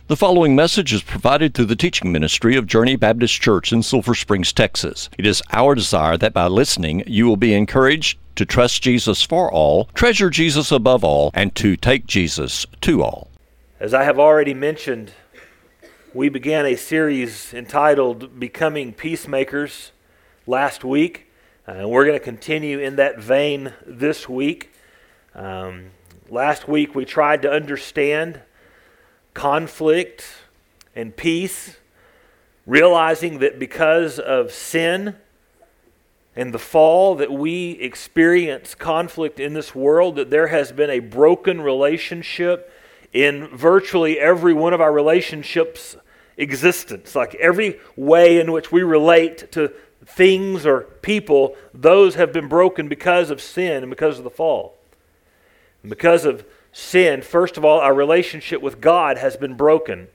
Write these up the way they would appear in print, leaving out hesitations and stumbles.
The following message is provided through the teaching ministry of Journey Baptist Church in Sulphur Springs, Texas. It is our desire that by listening, you will be encouraged to trust Jesus for all, treasure Jesus above all, and to take Jesus to all. As I have already mentioned, we began a series entitled Becoming Peacemakers last week, and we're going to continue in that vein this week. Last week we tried to understand conflict and peace, realizing that because of sin and the fall that we experience conflict in this world, that there has been a broken relationship in virtually every one of our relationships' existence. Like every way in which we relate to things or people, those have been broken because of sin and because of the fall. And because of sin, first of all, our relationship with God has been broken.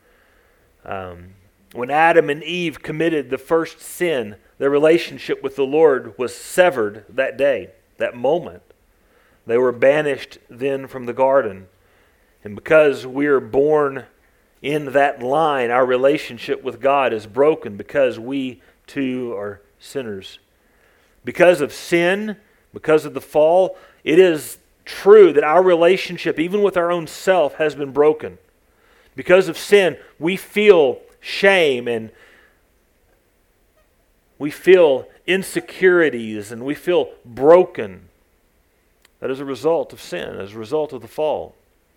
When Adam and Eve committed the first sin, their relationship with the Lord was severed that day, that moment. They were banished then from the garden. And because we are born in that line, our relationship with God is broken because we too are sinners. Because of sin, because of the fall, it is true that our relationship, even with our own self, has been broken. Because of sin, we feel shame and we feel insecurities and we feel broken. That is a result of sin, as a result of the fall.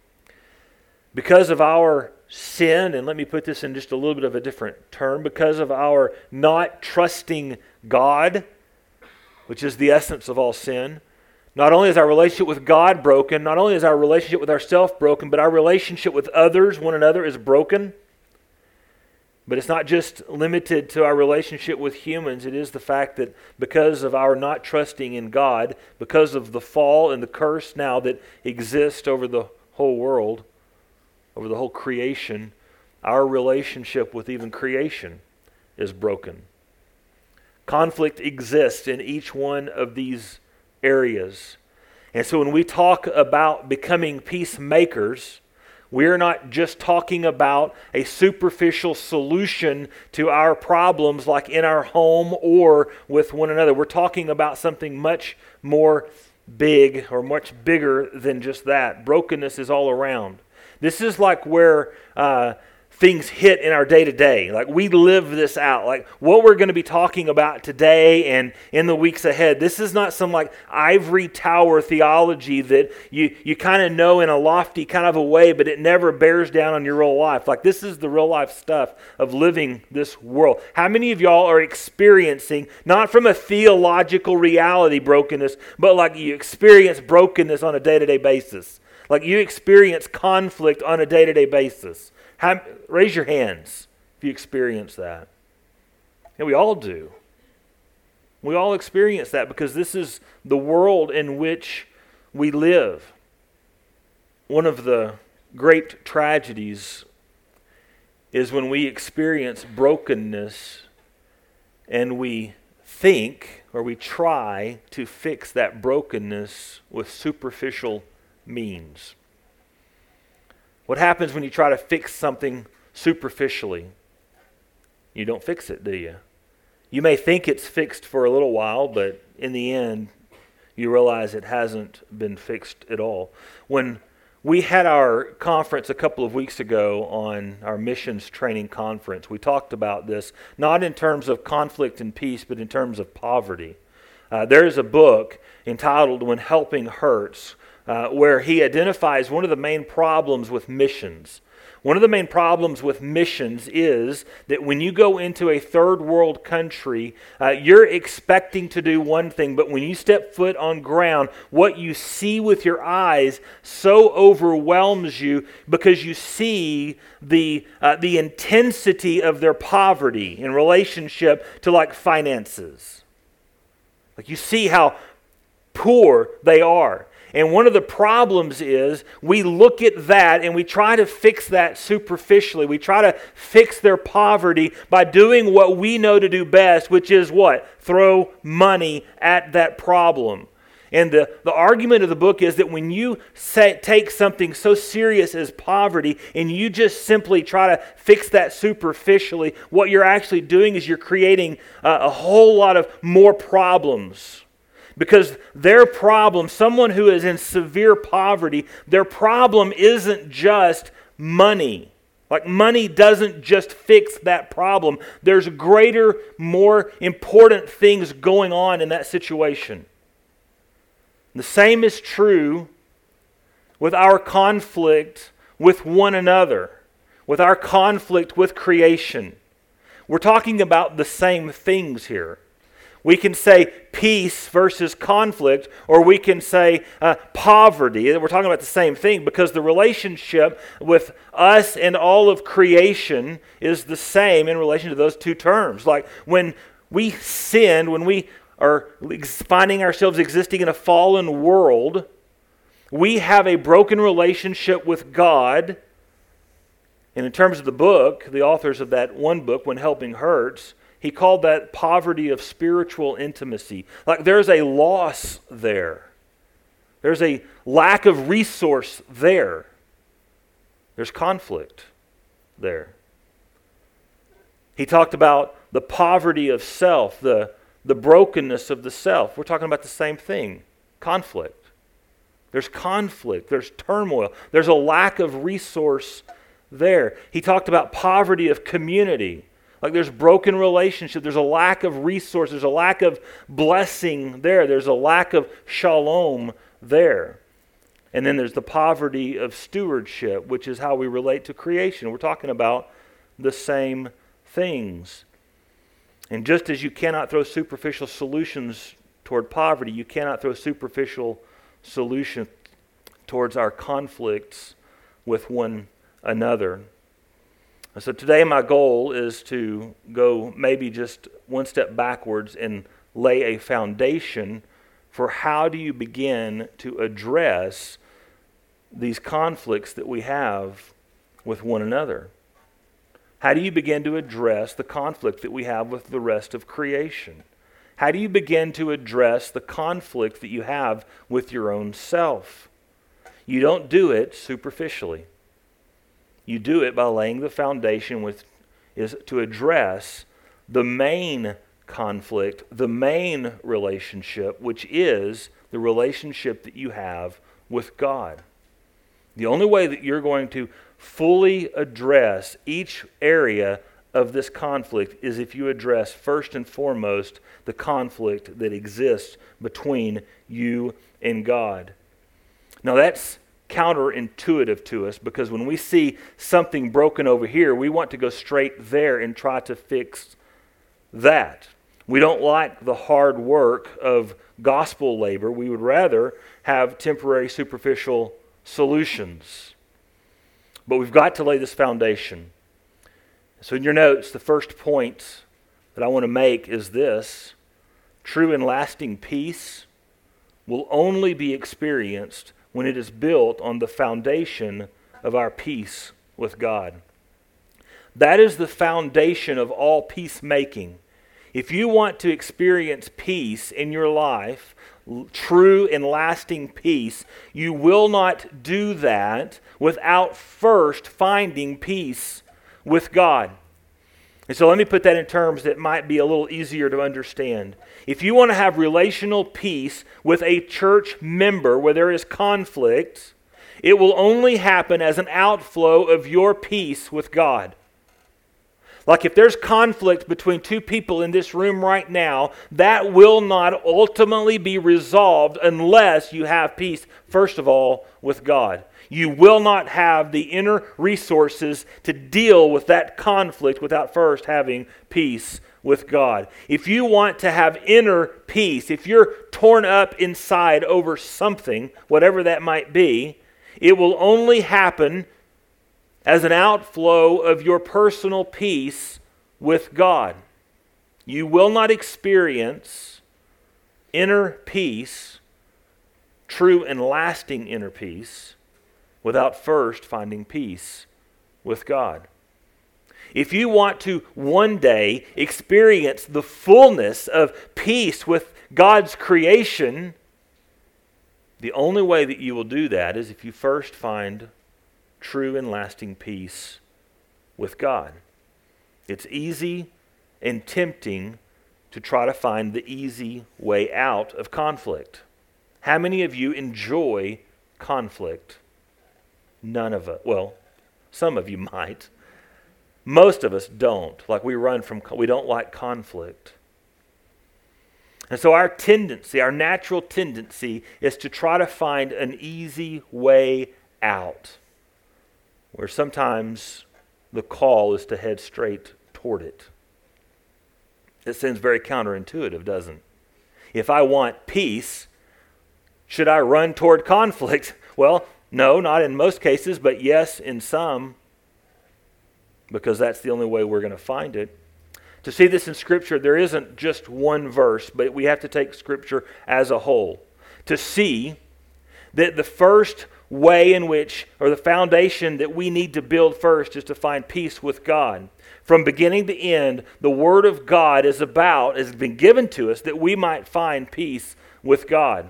Because of our sin, and let me put this in just a little bit of a different term, because of our not trusting God, which is the essence of all sin, not only is our relationship with God broken, not only is our relationship with ourselves broken, but our relationship with others, one another, is broken. But it's not just limited to our relationship with humans. It is the fact that because of our not trusting in God, because of the fall and the curse now that exists over the whole world, over the whole creation, our relationship with even creation is broken. Conflict exists in each one of these areas. And so when we talk about becoming peacemakers, we're not just talking about a superficial solution to our problems like in our home or with one another. We're talking about something much more big or much bigger than just that. Brokenness is all around. This is like where things hit in our day-to-day. Like we live this out. Like what we're going to be talking about today and in the weeks ahead. This is not some like ivory tower theology that you kind of know in a lofty kind of a way, but it never bears down on your real life. Like this is the real life stuff of living this world. How many of y'all are experiencing, not from a theological reality brokenness, but like you experience brokenness on a day-to-day basis? Like you experience conflict on a day-to-day basis. Raise your hands if you experience that. And we all do. We all experience that because this is the world in which we live. One of the great tragedies is when we experience brokenness and we think or we try to fix that brokenness with superficial means. What happens when you try to fix something superficially? You don't fix it, do you? You may think it's fixed for a little while, but in the end, you realize it hasn't been fixed at all. When we had our conference a couple of weeks ago on our missions training conference, we talked about this, not in terms of conflict and peace, but in terms of poverty. There is a book entitled When Helping Hurts, where he identifies one of the main problems with missions. One of the main problems with missions is that when you go into a third world country, you're expecting to do one thing, but when you step foot on ground, what you see with your eyes so overwhelms you because you see the intensity of their poverty in relationship to like finances. Like you see how poor they are. And one of the problems is we look at that and we try to fix that superficially. We try to fix their poverty by doing what we know to do best, which is what? Throw money at that problem. And the argument of the book is that when you take something so serious as poverty and you just simply try to fix that superficially, what you're actually doing is you're creating a whole lot of more problems. Because their problem, someone who is in severe poverty, their problem isn't just money. Like money doesn't just fix that problem. There's greater, more important things going on in that situation. The same is true with our conflict with one another, with our conflict with creation. We're talking about the same things here. We can say peace versus conflict, or we can say poverty. We're talking about the same thing because the relationship with us and all of creation is the same in relation to those two terms. Like when we sin, when we are finding ourselves existing in a fallen world, we have a broken relationship with God. And in terms of the book, the authors of that one book, When Helping Hurts, he called that poverty of spiritual intimacy. Like there's a loss there. There's a lack of resource there. There's conflict there. He talked about the poverty of self, the brokenness of the self. We're talking about the same thing, conflict. There's conflict, there's turmoil, there's a lack of resource there. He talked about poverty of community. Like there's broken relationship, there's a lack of resource, there's a lack of blessing there, there's a lack of shalom there. And then there's the poverty of stewardship, which is how we relate to creation. We're talking about the same things. And just as you cannot throw superficial solutions toward poverty, you cannot throw superficial solutions towards our conflicts with one another. So today my goal is to go maybe just one step backwards and lay a foundation for how do you begin to address these conflicts that we have with one another. How do you begin to address the conflict that we have with the rest of creation? How do you begin to address the conflict that you have with your own self? You don't do it superficially. You do it by laying the foundation is to address the main conflict, the main relationship, which is the relationship that you have with God. The only way that you're going to fully address each area of this conflict is if you address first and foremost the conflict that exists between you and God. Now that's counterintuitive to us because when we see something broken over here, we want to go straight there and try to fix that. We don't like the hard work of gospel labor. We would rather have temporary, superficial solutions. But we've got to lay this foundation. So in your notes, the first point that I want to make is this: true and lasting peace will only be experienced when it is built on the foundation of our peace with God. That is the foundation of all peacemaking. If you want to experience peace in your life, true and lasting peace, you will not do that without first finding peace with God. And so let me put that in terms that might be a little easier to understand. If you want to have relational peace with a church member where there is conflict, it will only happen as an outflow of your peace with God. Like if there's conflict between two people in this room right now, that will not ultimately be resolved unless you have peace, first of all, with God. You will not have the inner resources to deal with that conflict without first having peace with God. If you want to have inner peace, if you're torn up inside over something, whatever that might be, it will only happen as an outflow of your personal peace with God. You will not experience inner peace, true and lasting inner peace, without first finding peace with God. If you want to one day experience the fullness of peace with God's creation, The only way that you will do that is if you first find true and lasting peace with God. It's easy and tempting to try to find the easy way out of conflict. How many of you enjoy conflict? None of us. Well, some of you might. Most of us don't. Like we don't like conflict. And so our natural tendency is to try to find an easy way out, where sometimes the call is to head straight toward it. It seems very counterintuitive, doesn't it? If I want peace, should I run toward conflict? Well, no, not in most cases, but yes, in some, because that's the only way we're going to find it. To see this in Scripture, there isn't just one verse, but we have to take Scripture as a whole to see that the first way in which, or the foundation that we need to build first, is to find peace with God. From beginning to end, the Word of God has been given to us that we might find peace with God.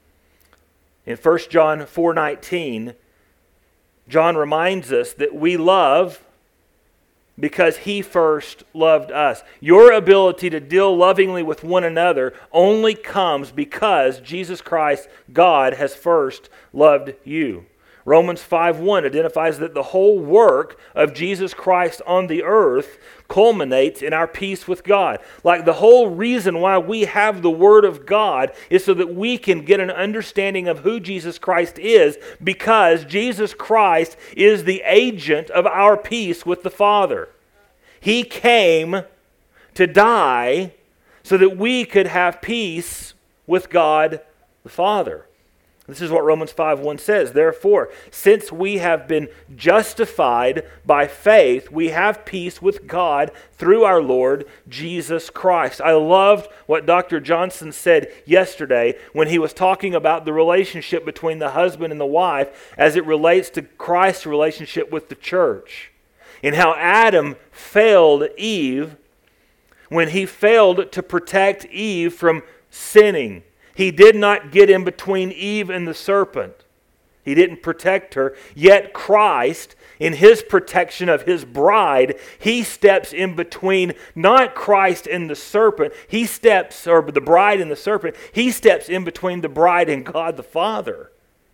In 1 John 4:19, John reminds us that we love because He first loved us. Your ability to deal lovingly with one another only comes because Jesus Christ, God, has first loved you. Romans 5:1 identifies that the whole work of Jesus Christ on the earth culminates in our peace with God. Like the whole reason why we have the Word of God is so that we can get an understanding of who Jesus Christ is, because Jesus Christ is the agent of our peace with the Father. He came to die so that we could have peace with God the Father. This is what Romans 5:1 says. Therefore, since we have been justified by faith, we have peace with God through our Lord Jesus Christ. I loved what Dr. Johnson said yesterday when he was talking about the relationship between the husband and the wife as it relates to Christ's relationship with the church, and how Adam failed Eve when he failed to protect Eve from sinning. He did not get in between Eve and the serpent. He didn't protect her. Yet Christ, in His protection of His bride, He steps in between not Christ and the serpent. Or the bride and the serpent. He steps in between the bride and God the Father.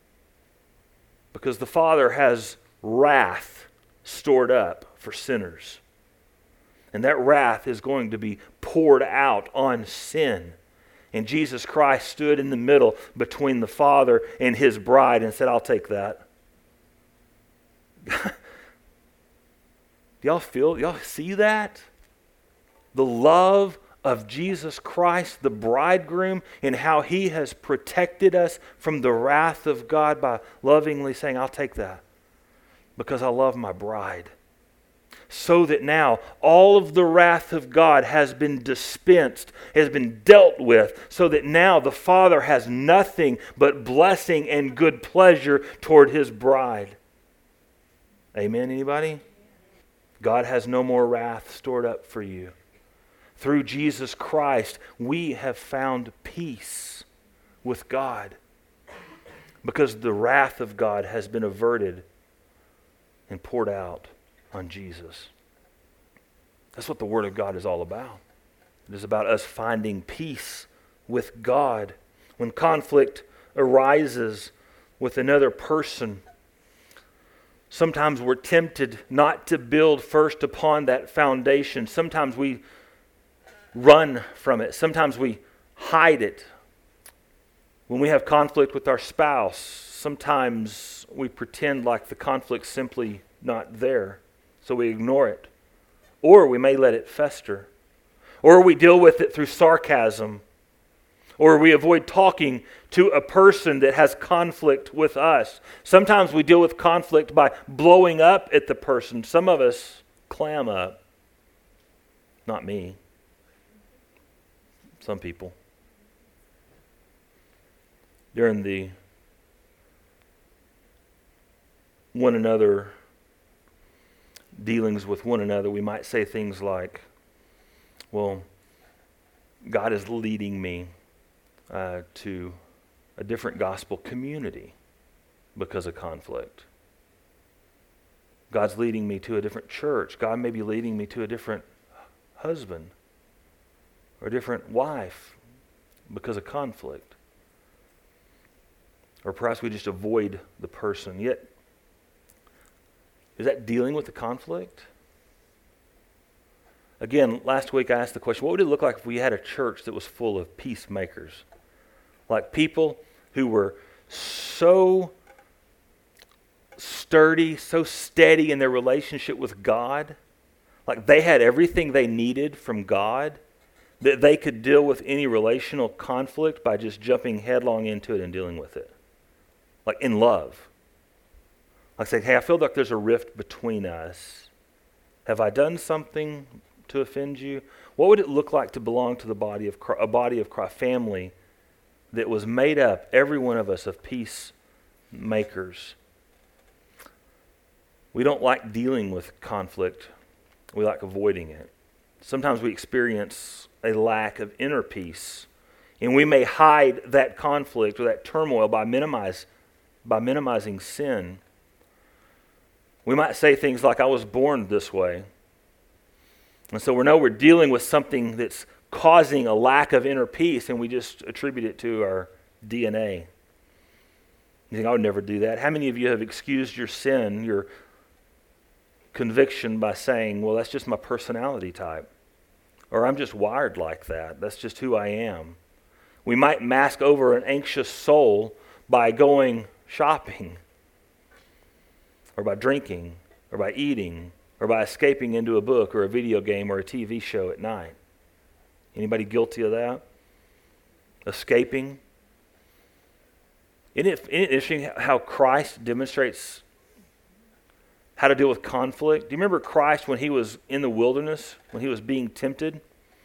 Because the Father has wrath stored up for sinners. And that wrath is going to be poured out on sin. And Jesus Christ stood in the middle between the Father and His bride and said, I'll take that. Y'all see that? The love of Jesus Christ, the bridegroom, and how He has protected us from the wrath of God by lovingly saying, I'll take that because I love my bride. So that now all of the wrath of God has been dispensed, has been dealt with, so that now the Father has nothing but blessing and good pleasure toward His bride. Amen, anybody? God has no more wrath stored up for you. Through Jesus Christ, we have found peace with God because the wrath of God has been averted and poured out on Jesus. That's what the Word of God is all about. It is about us finding peace with God. When conflict arises with another person, sometimes we're tempted not to build first upon that foundation. Sometimes we run from it. Sometimes we hide it. When we have conflict with our spouse, sometimes we pretend like the conflict's simply not there. So we ignore it. Or we may let it fester. Or we deal with it through sarcasm. Or we avoid talking to a person that has conflict with us. Sometimes we deal with conflict by blowing up at the person. Some of us clam up. Not me. Some people. During the one another dealings with one another, we might say things like, well, God is leading me to a different gospel community because of conflict. God's leading me to a different church. God may be leading me to a different husband or a different wife because of conflict. Or perhaps we just avoid the person. Yet, is that dealing with the conflict? Again, last week I asked the question, what would it look like if we had a church that was full of peacemakers? Like people who were so sturdy, so steady in their relationship with God, like they had everything they needed from God, that they could deal with any relational conflict by just jumping headlong into it and dealing with it. Like in love. Like saying, hey, I feel like there's a rift between us. Have I done something to offend you? What would it look like to belong to the body of Christ, a body of Christ, family that was made up, every one of us, of peacemakers? We don't like dealing with conflict. We like avoiding it. Sometimes we experience a lack of inner peace, and we may hide that conflict or that turmoil by minimizing sin. We might say things like, I was born this way. And so we're dealing with something that's causing a lack of inner peace, and we just attribute it to our DNA. You think, I would never do that. How many of you have excused your sin, your conviction, by saying, well, that's just my personality type, or I'm just wired like that. That's just who I am. We might mask over an anxious soul by going shopping, or by drinking, or by eating, or by escaping into a book or a video game or a TV show at night. Anybody guilty of that? Escaping? Isn't it interesting how Christ demonstrates how to deal with conflict? Do you remember Christ when he was in the wilderness, when he was being tempted?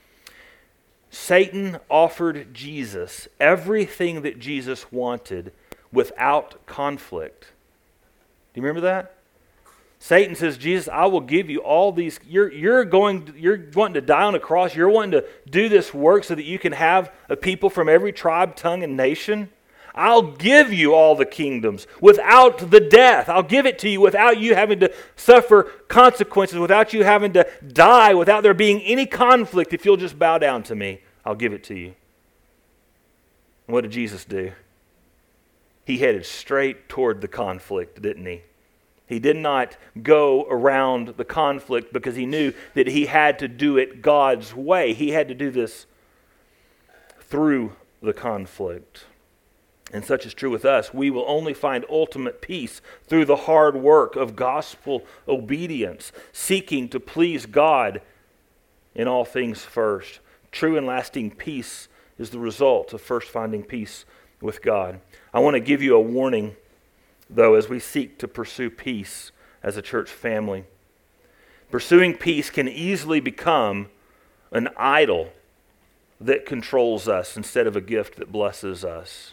Satan offered Jesus everything that Jesus wanted without conflict. Do you remember that? Satan says, Jesus, I will give you all these. You're wanting to die on a cross. You're wanting to do this work so that you can have a people from every tribe, tongue, and nation. I'll give you all the kingdoms without the death. I'll give it to you without you having to suffer consequences, without you having to die, without there being any conflict. If you'll just bow down to me, I'll give it to you. And what did Jesus do? He headed straight toward the conflict, didn't he? He did not go around the conflict because he knew that he had to do it God's way. He had to do this through the conflict. And such is true with us. We will only find ultimate peace through the hard work of gospel obedience, seeking to please God in all things first. True and lasting peace is the result of first finding peace with God. I want to give you a warning, though, as we seek to pursue peace as a church family. Pursuing peace can easily become an idol that controls us instead of a gift that blesses us.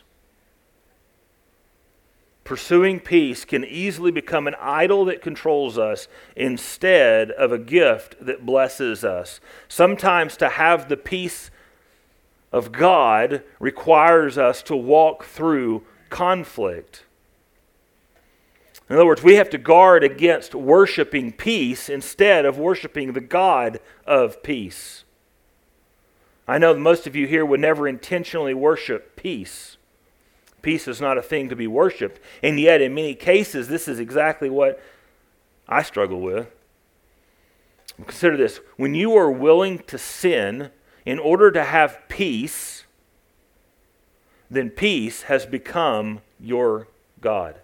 Pursuing peace can easily become an idol that controls us instead of a gift that blesses us. Sometimes to have the peace of God requires us to walk through conflict. In other words, we have to guard against worshiping peace instead of worshiping the God of peace. I know that most of you here would never intentionally worship peace. Peace is not a thing to be worshipped. And yet, in many cases, this is exactly what I struggle with. Consider this. When you are willing to sin in order to have peace, then peace has become your God.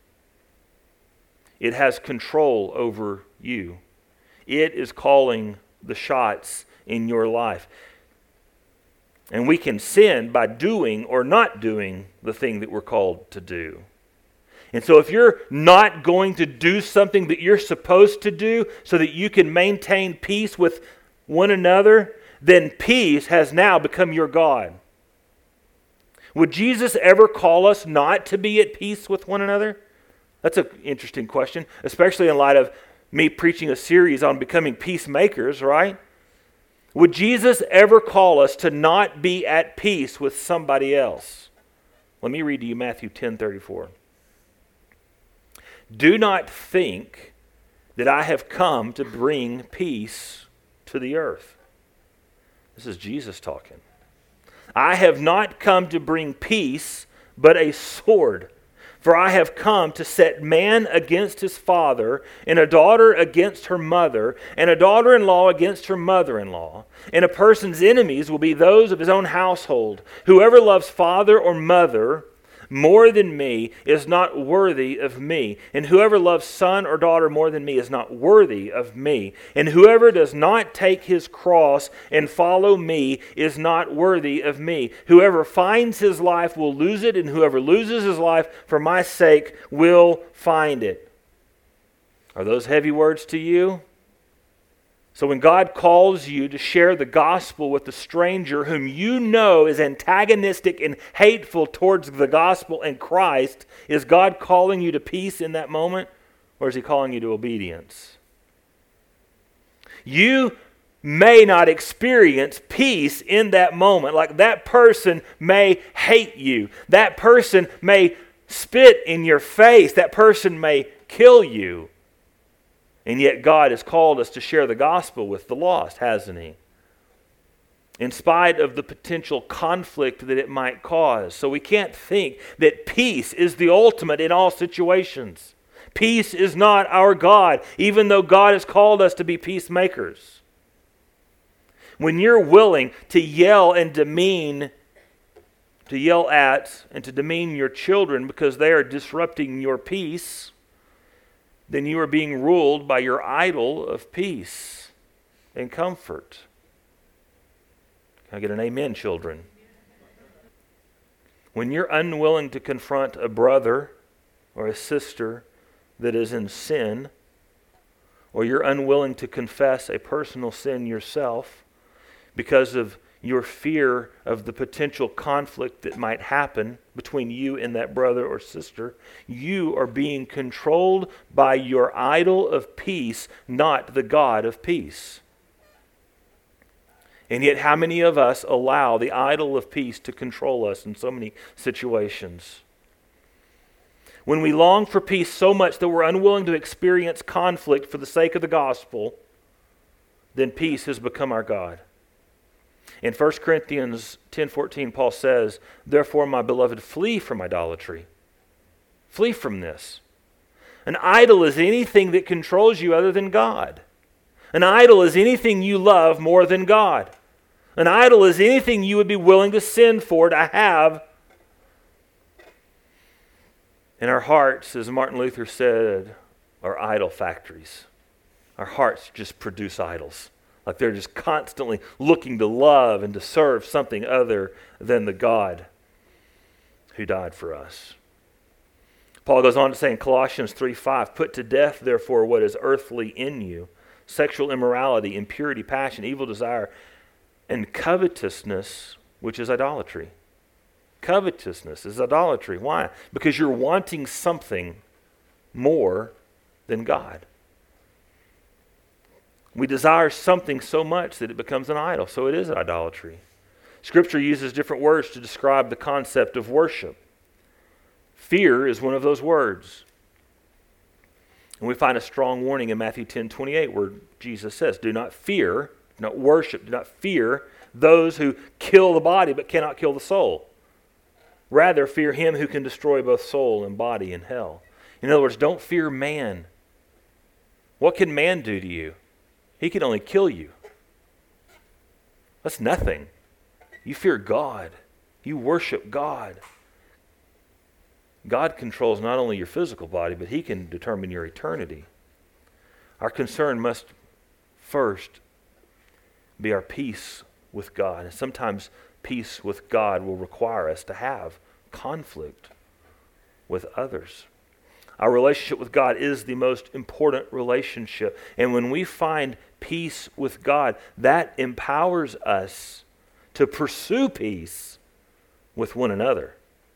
It has control over you. It is calling the shots in your life. And we can sin by doing or not doing the thing that we're called to do. And so if you're not going to do something that you're supposed to do so that you can maintain peace with one another, then peace has now become your God. Would Jesus ever call us not to be at peace with one another? That's an interesting question, especially in light of me preaching a series on becoming peacemakers, right? Would Jesus ever call us to not be at peace with somebody else? Let me read to you Matthew 10:34. Do not think that I have come to bring peace to the earth. This is Jesus talking. I have not come to bring peace, but a sword. For I have come to set man against his father, and a daughter against her mother, and a daughter-in-law against her mother-in-law. And a person's enemies will be those of his own household. Whoever loves father or mother more than me is not worthy of me. And whoever loves son or daughter more than me is not worthy of me. And whoever does not take his cross and follow me is not worthy of me. Whoever finds his life will lose it, and whoever loses his life for my sake will find it. Are those heavy words to you? So when God calls you to share the gospel with a stranger whom you know is antagonistic and hateful towards the gospel and Christ, is God calling you to peace in that moment, or is He calling you to obedience? You may not experience peace in that moment. Like that person may hate you. That person may spit in your face. That person may kill you. And yet God has called us to share the gospel with the lost, hasn't He? In spite of the potential conflict that it might cause. So we can't think that peace is the ultimate in all situations. Peace is not our God, even though God has called us to be peacemakers. When you're willing to yell and demean, to yell at and to demean your children because they are disrupting your peace, then you are being ruled by your idol of peace and comfort. Can I get an amen, children? When you're unwilling to confront a brother or a sister that is in sin, or you're unwilling to confess a personal sin yourself because of your fear of the potential conflict that might happen between you and that brother or sister, you are being controlled by your idol of peace, not the God of peace. And yet, how many of us allow the idol of peace to control us in so many situations? When we long for peace so much that we're unwilling to experience conflict for the sake of the gospel, then peace has become our God. In 1 Corinthians 10:14, Paul says, "Therefore, my beloved, flee from idolatry." Flee from this. An idol is anything that controls you other than God. An idol is anything you love more than God. An idol is anything you would be willing to sin for, to have. And our hearts, as Martin Luther said, are idol factories. Our hearts just produce idols. Like they're just constantly looking to love and to serve something other than the God who died for us. Paul goes on to say in Colossians 3:5, "Put to death, therefore, what is earthly in you, sexual immorality, impurity, passion, evil desire, and covetousness, which is idolatry." Covetousness is idolatry. Why? Because you're wanting something more than God. We desire something so much that it becomes an idol. So it is idolatry. Scripture uses different words to describe the concept of worship. Fear is one of those words. And we find a strong warning in Matthew 10:28 where Jesus says, "Do not fear, do not worship, do not fear those who kill the body but cannot kill the soul. Rather, fear him who can destroy both soul and body in hell." In other words, don't fear man. What can man do to you? He can only kill you. That's nothing. You fear God. You worship God. God controls not only your physical body, but He can determine your eternity. Our concern must first be our peace with God. And sometimes peace with God will require us to have conflict with others. Our relationship with God is the most important relationship. And when we find peace with God, that empowers us to pursue peace with one another.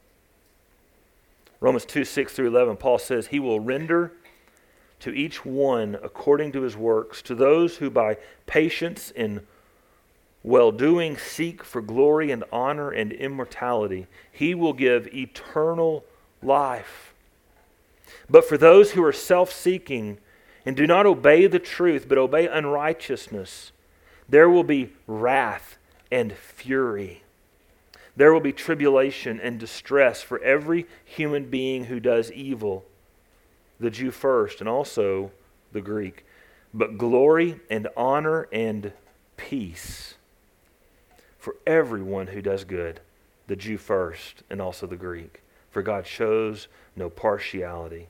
Romans 2:6-11, Paul says, "He will render to each one according to his works, to those who by patience in well-doing seek for glory and honor and immortality, he will give eternal life. But for those who are self-seeking and do not obey the truth, but obey unrighteousness, there will be wrath and fury. There will be tribulation and distress for every human being who does evil, the Jew first and also the Greek, but glory and honor and peace for everyone who does good, the Jew first and also the Greek. For God shows no partiality.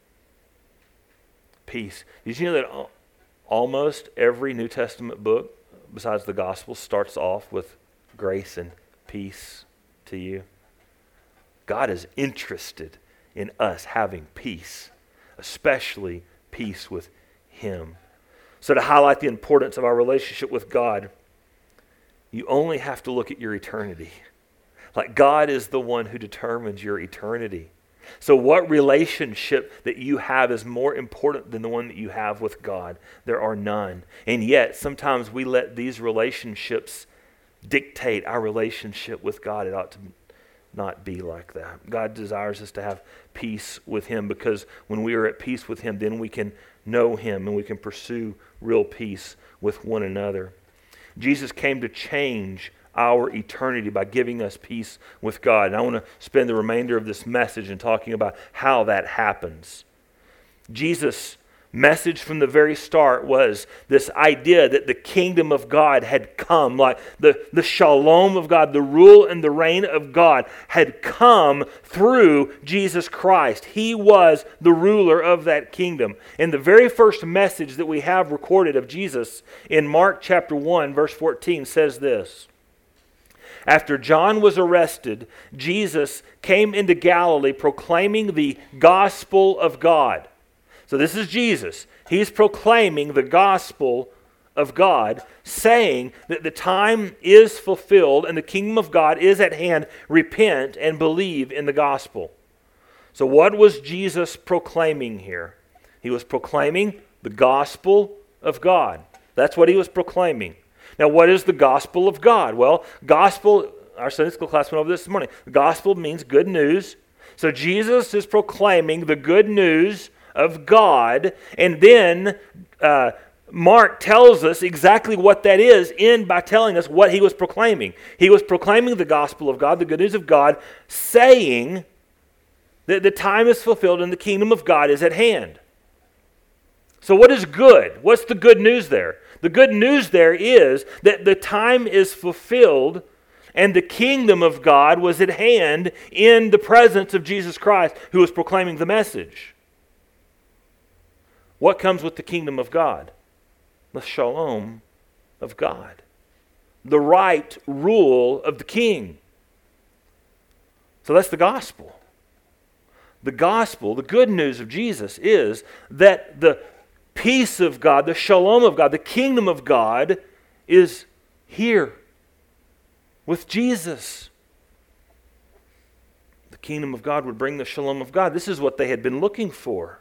Peace. Did you know that almost every New Testament book, besides the Gospel, starts off with grace and peace to you? God is interested in us having peace, especially peace with Him. So to highlight the importance of our relationship with God, you only have to look at your eternity. Like God is the one who determines your eternity. So what relationship that you have is more important than the one that you have with God? There are none. And yet, sometimes we let these relationships dictate our relationship with God. It ought to not be like that. God desires us to have peace with Him, because when we are at peace with Him, then we can know Him and we can pursue real peace with one another. Jesus came to change our eternity by giving us peace with God. And I want to spend the remainder of this message in talking about how that happens. Jesus' message from the very start was this idea that the kingdom of God had come, like the shalom of God, the rule and the reign of God had come through Jesus Christ. He was the ruler of that kingdom. And the very first message that we have recorded of Jesus in Mark chapter 1, verse 14 says this: After John was arrested, Jesus came into Galilee proclaiming the gospel of God. So this is Jesus. He's proclaiming the gospel of God, saying that the time is fulfilled and the kingdom of God is at hand. Repent and believe in the gospel. So what was Jesus proclaiming here? He was proclaiming the gospel of God. That's what he was proclaiming. Now, what is the gospel of God? Well, gospel, our Sunday school class went over this morning. The gospel means good news. So Jesus is proclaiming the good news of God, and then Mark tells us exactly what that is by telling us what he was proclaiming. He was proclaiming the gospel of God, the good news of God, saying that the time is fulfilled and the kingdom of God is at hand. So what is good? What's the good news there? The good news there is that the time is fulfilled and the kingdom of God was at hand in the presence of Jesus Christ, who was proclaiming the message. What comes with the kingdom of God? The shalom of God. The right rule of the king. So that's the gospel. The gospel, the good news of Jesus, is that the peace of God, the shalom of God, the kingdom of God is here with Jesus. The kingdom of God would bring the shalom of God. This is what they had been looking for.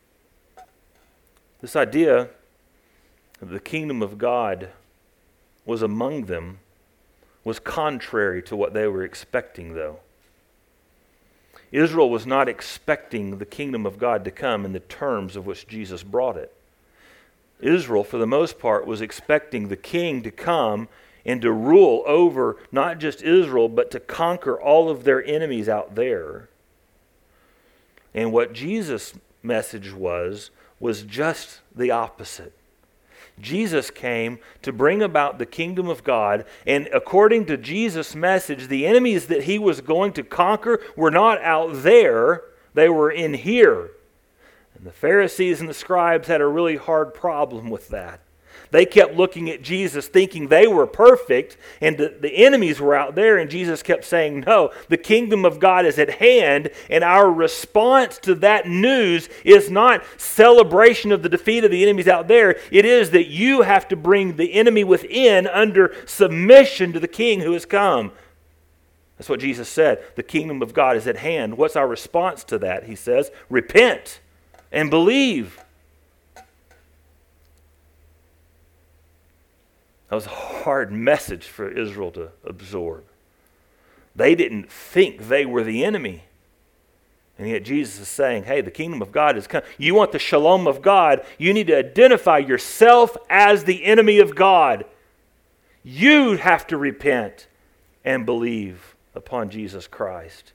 This idea of the kingdom of God was among them was contrary to what they were expecting, though. Israel was not expecting the kingdom of God to come in the terms of which Jesus brought it. Israel, for the most part, was expecting the king to come and to rule over not just Israel, but to conquer all of their enemies out there. And what Jesus' message was just the opposite. Jesus came to bring about the kingdom of God, and according to Jesus' message, the enemies that he was going to conquer were not out there, they were in here. And the Pharisees and the scribes had a really hard problem with that. They kept looking at Jesus thinking they were perfect and the enemies were out there, and Jesus kept saying, no, the kingdom of God is at hand, and our response to that news is not celebration of the defeat of the enemies out there. It is that you have to bring the enemy within under submission to the king who has come. That's what Jesus said. The kingdom of God is at hand. What's our response to that? He says, repent and believe. That was hard message for Israel to absorb. They didn't think they were the enemy. And yet Jesus is saying, hey, the kingdom of God is coming. You want the shalom of God, you need to identify yourself as the enemy of God. You have to repent and believe upon Jesus Christ.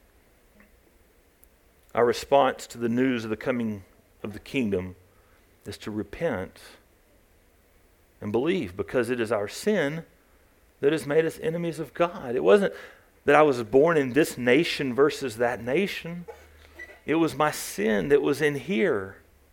Our response to the news of the coming of the kingdom is to repent and believe, because it is our sin that has made us enemies of God. It wasn't that I was born in this nation versus that nation. It was my sin that was in here.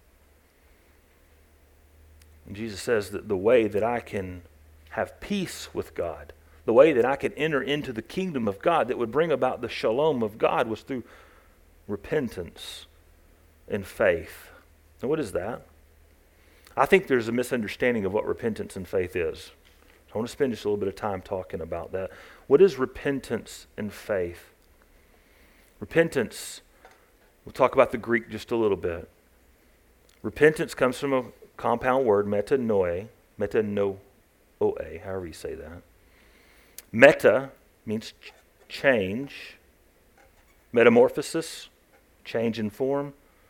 And Jesus says that the way that I can have peace with God, the way that I can enter into the kingdom of God that would bring about the shalom of God, was through repentance and faith. And what is that? I think there's a misunderstanding of what repentance and faith is. I want to spend just a little bit of time talking about that. What is repentance and faith? Repentance, we'll talk about the Greek just a little bit. Repentance comes from a compound word, metanoe, however you say that. Meta means change. Metamorphosis, change in form.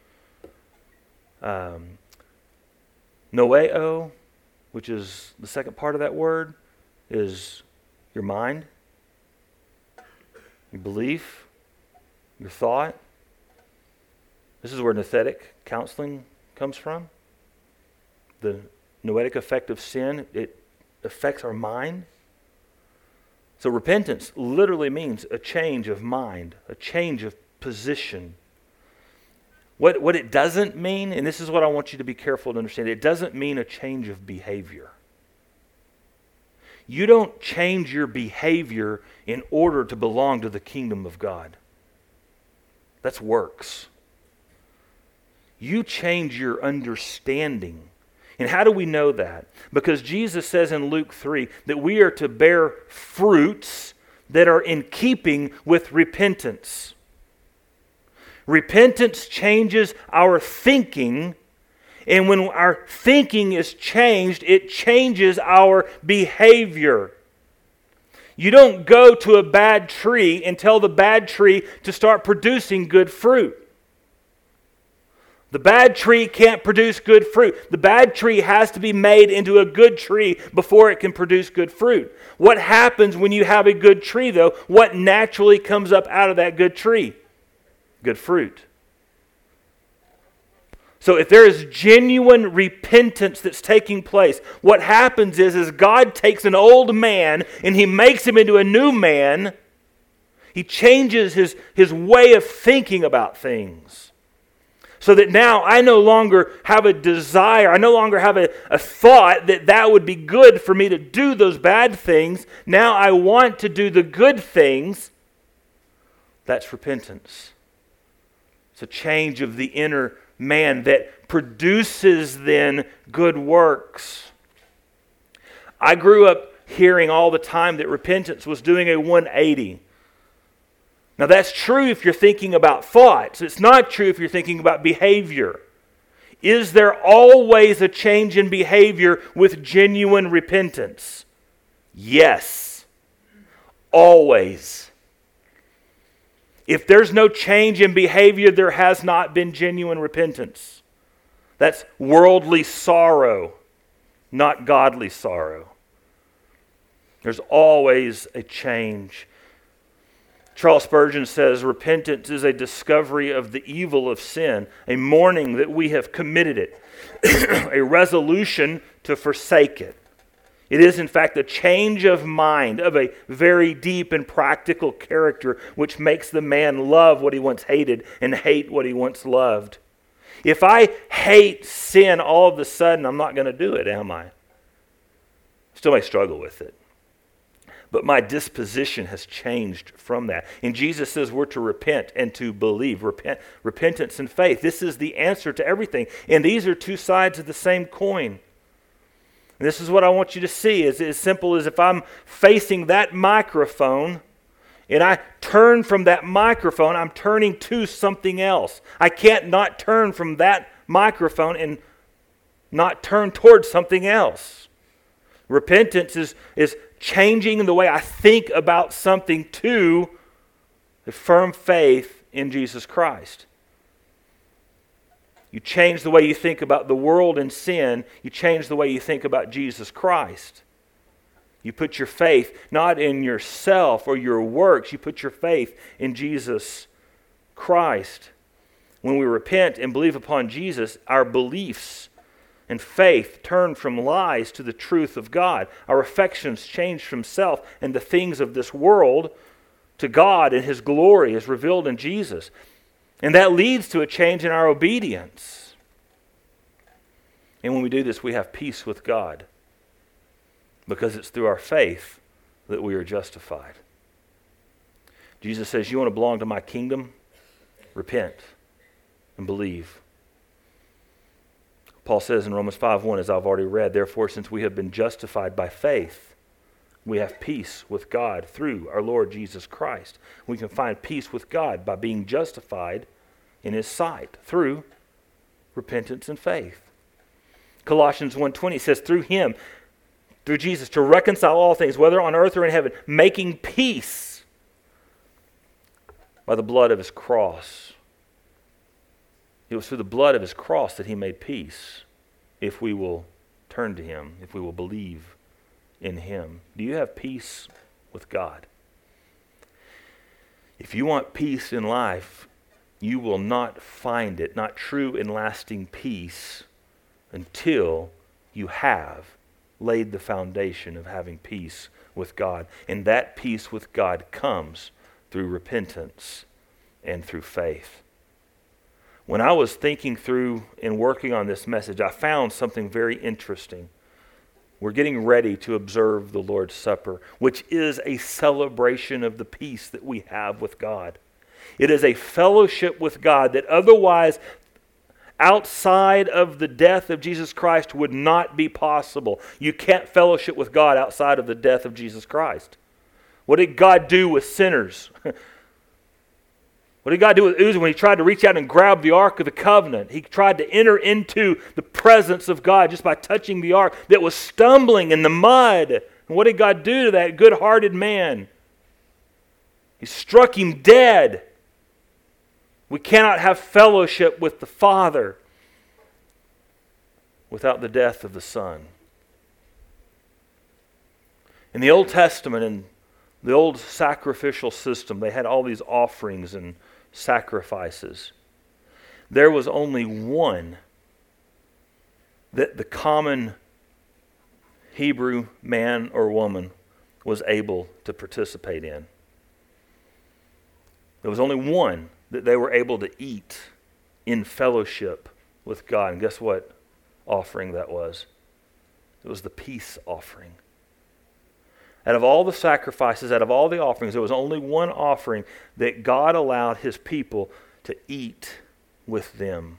Noeo, which is the second part of that word, is your mind, your belief, your thought. This is where nouthetic counseling comes from. The noetic effect of sin, it affects our mind. So repentance literally means a change of mind, a change of position. What it doesn't mean, and this is what I want you to be careful to understand, it doesn't mean a change of behavior. You don't change your behavior in order to belong to the kingdom of God. That's works. You change your understanding. And how do we know that? Because Jesus says in Luke 3 that we are to bear fruits that are in keeping with repentance. Repentance changes our thinking, and when our thinking is changed, it changes our behavior. You don't go to a bad tree and tell the bad tree to start producing good fruit. The bad tree can't produce good fruit. The bad tree has to be made into a good tree before it can produce good fruit. What happens when you have a good tree, though? What naturally comes up out of that good tree? Good fruit. So if there is genuine repentance that's taking place, what happens is God takes an old man and He makes him into a new man. He changes his way of thinking about things. So that now I no longer have a desire, I no longer have a thought that would be good for me to do those bad things. Now I want to do the good things. That's repentance. It's a change of the inner man that produces then good works. I grew up hearing all the time that repentance was doing a 180. Now that's true if you're thinking about thoughts. It's not true if you're thinking about behavior. Is there always a change in behavior with genuine repentance? Yes. Always. If there's no change in behavior, there has not been genuine repentance. That's worldly sorrow, not godly sorrow. There's always a change. Charles Spurgeon says, repentance is a discovery of the evil of sin, a mourning that we have committed it, a resolution to forsake it. It is, in fact, a change of mind of a very deep and practical character which makes the man love what he once hated and hate what he once loved. If I hate sin all of a sudden, I'm not going to do it, am I? Still may struggle with it. But my disposition has changed from that. And Jesus says we're to repent and to believe. Repentance and faith. This is the answer to everything. And these are two sides of the same coin. And this is what I want you to see. Is as simple as if I'm facing that microphone and I turn from that microphone, I'm turning to something else. I can't not turn from that microphone and not turn towards something else. Repentance is changing the way I think about something to a firm faith in Jesus Christ. You change the way you think about the world and sin. You change the way you think about Jesus Christ. You put your faith not in yourself or your works. You put your faith in Jesus Christ. When we repent and believe upon Jesus, our beliefs and faith turn from lies to the truth of God. Our affections change from self and the things of this world to God and His glory as revealed in Jesus. And that leads to a change in our obedience. And when we do this, we have peace with God, because it's through our faith that we are justified. Jesus says, you want to belong to my kingdom? Repent and believe. Paul says in Romans 5:1, as I've already read, therefore, since we have been justified by faith, we have peace with God through our Lord Jesus Christ. We can find peace with God by being justified in His sight through repentance and faith. Colossians 1:20 says, through Him, through Jesus, to reconcile all things, whether on earth or in heaven, making peace by the blood of His cross. It was through the blood of His cross that He made peace, if we will turn to Him, if we will believe in Him. Do you have peace with God? If you want peace in life, you will not find it, not true and lasting peace, until you have laid the foundation of having peace with God. And that peace with God comes through repentance and through faith. When I was thinking through and working on this message, I found something very interesting. We're getting ready to observe the Lord's Supper, which is a celebration of the peace that we have with God. It is a fellowship with God that otherwise, outside of the death of Jesus Christ, would not be possible. You can't fellowship with God outside of the death of Jesus Christ. What did God do with sinners? What did God do with Uzzah when he tried to reach out and grab the Ark of the Covenant? He tried to enter into the presence of God just by touching the Ark that was stumbling in the mud. And what did God do to that good-hearted man? He struck him dead. We cannot have fellowship with the Father without the death of the Son. In the Old Testament, in the old sacrificial system, they had all these offerings and sacrifices. There was only one that the common Hebrew man or woman was able to participate in. There was only one that they were able to eat in fellowship with God. And guess what offering that was? It was the peace offering. Out of all the sacrifices, out of all the offerings, there was only one offering that God allowed His people to eat with them,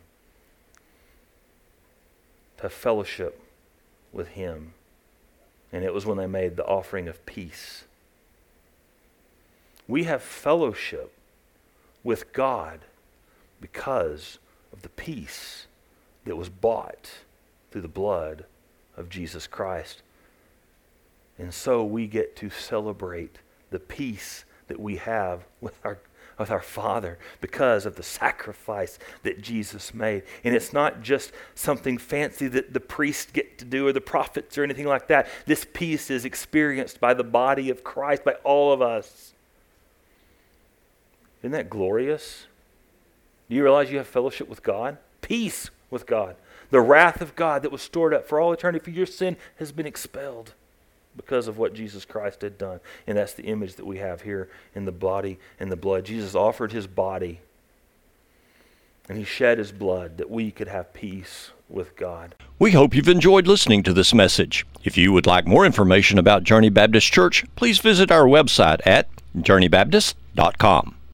to have fellowship with Him. And it was when they made the offering of peace. We have fellowship with God because of the peace that was bought through the blood of Jesus Christ. And so we get to celebrate the peace that we have with our Father because of the sacrifice that Jesus made. And it's not just something fancy that the priests get to do or the prophets or anything like that. This peace is experienced by the body of Christ, by all of us. Isn't that glorious? Do you realize you have fellowship with God? Peace with God. The wrath of God that was stored up for all eternity for your sin has been expelled because of what Jesus Christ had done. And that's the image that we have here in the body and the blood. Jesus offered His body and He shed His blood that we could have peace with God. We hope you've enjoyed listening to this message. If you would like more information about Journey Baptist Church, please visit our website at journeybaptist.com.